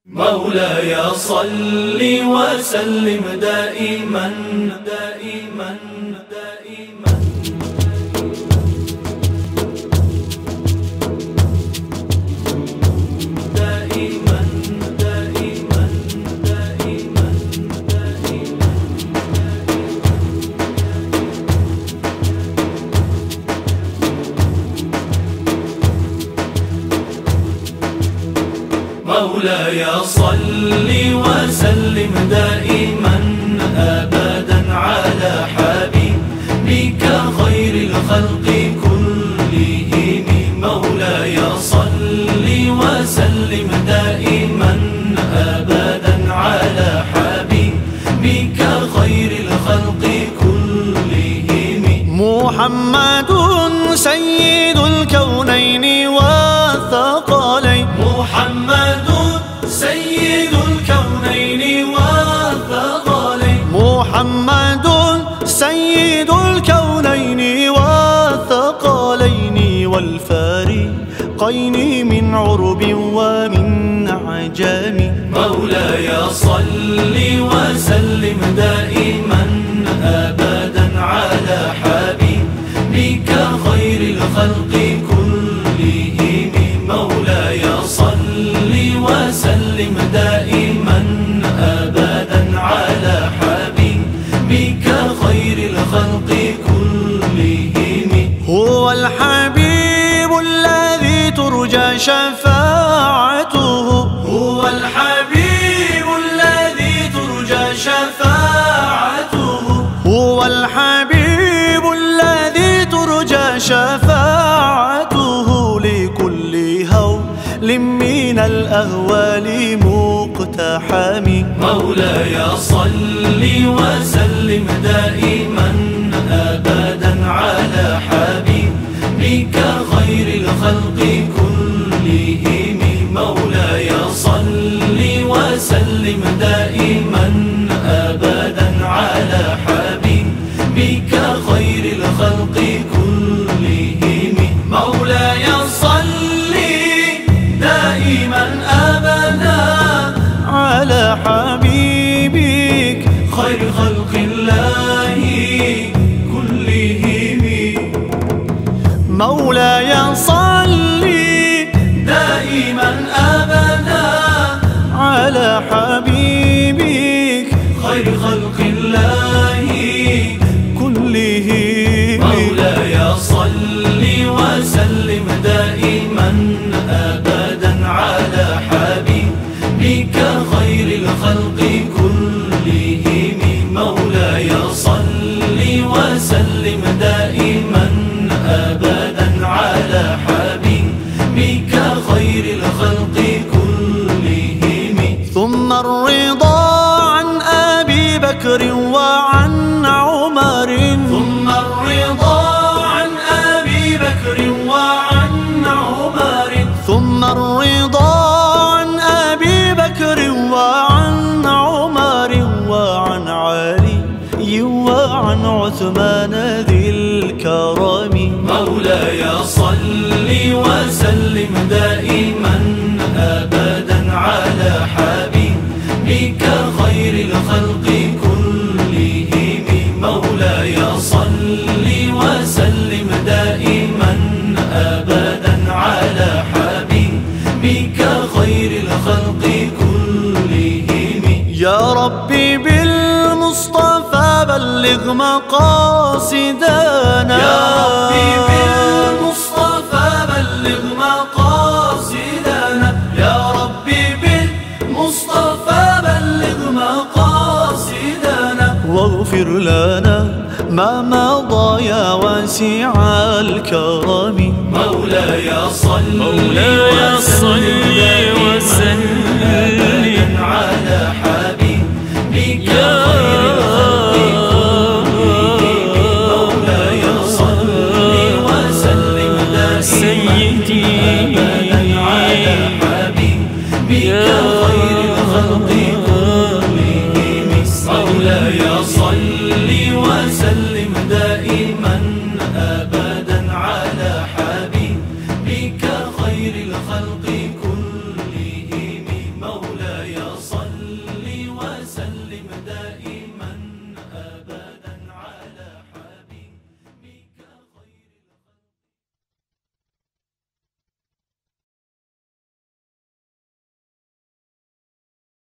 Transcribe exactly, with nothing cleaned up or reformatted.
مولاي صل وسلم دائما دائما دائما دائما دائما دائما دائما مولاي صل وسلم دائما أبدا على حبيبك خير الخلق كلهم. مولاي صل وسلم دائما أبدا على حبيبك خير الخلق كلهم. محمد سيد الكونين والثقلين. محمد سيد الكونين والثقلين. محمد سيد الكونين والثقلين والفريقين من عرب ومن عجم. مولاي صل وسلم دائما أبدا على حبيبك خير الخلق كلهم. مولاي صل وسلم دائما أبدا على حبيبك خير الخلق كلهم. هو الحبيب الذي ترجى شفاعته. هو الحبيب الذي ترجى شفاعته. هو الحبيب الذي ترجى شفاعته لكل هول من الأهوال مقتحم. مولاي صل وسلم دائما أبدا على حبيبك خير الخلق كلهم. مولاي صل وسلم دائما أبدا على حبيبك خير الخلق كلهم. مولاي صل دائما أبدا على حبيبك خير خلق الله كلهم. مولاي صل دائما أبدا على حبيبك خير خلق الله كلهم. مولاي صل وسلم دائما أبدا على حبيبك خير الخلق كلهم. مولاي صل وسلم دائما أبدا على حبيبك خير الخلق كلهم. ثم الرضا عن أبي بكر وعن عمر. ثم الرضا عن أبي بكر وعن عمر. ثم الرضا عن أبي بكر وعن عمر وعن علي وعن عثمان ذي الكرم. مولاي صل وسلم دائما أبدا على حبيبك خير الخلق كلهم. مولاي صل وسلم دائما أبدا على حبيبك خير الخلق كلهم. يا ربي بالمصطفى بلغ مقاصدنا. يا ربي بالمصطفى بلغ مقاصدنا. يا ربي بالمصطفى بلغ مقاصدنا. واغفر لنا ما مضى يا واسع الكرم. مولاي صل مولاي صل وسلم على حبيبك يا خير الخلق كلهم. مولاي صل وسلم سيدي أبدا على حبيبك خير الخلق كلهم. مولاي